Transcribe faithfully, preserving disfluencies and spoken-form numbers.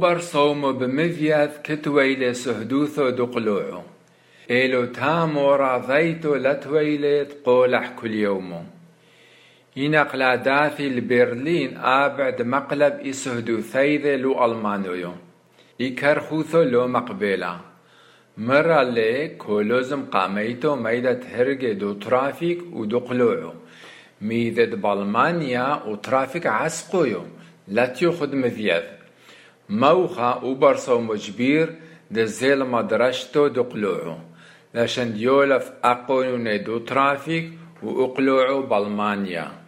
أوبر صوم بمذيث كتويل سهدوثو دقلوعو إلو تامو راضيتو لتويلت قولح كل يومو ينقل داثي لبرلين آبعد مقلب إسهدو ثيذي لو ألمانيو يكرخوثو لو مقبلا مرة لي كولوزم قاميتو ميدة هرقي دو ترافيك ودو قلوعو ميدة بالمانيا وترافيك عسقويو لا تيوخد مذيذ موخا وبرصو مجبير دزيل مدرشتو دو قلوعو لاشن ديولف أقونو دو ترافيك وأقلوعو بالمانيا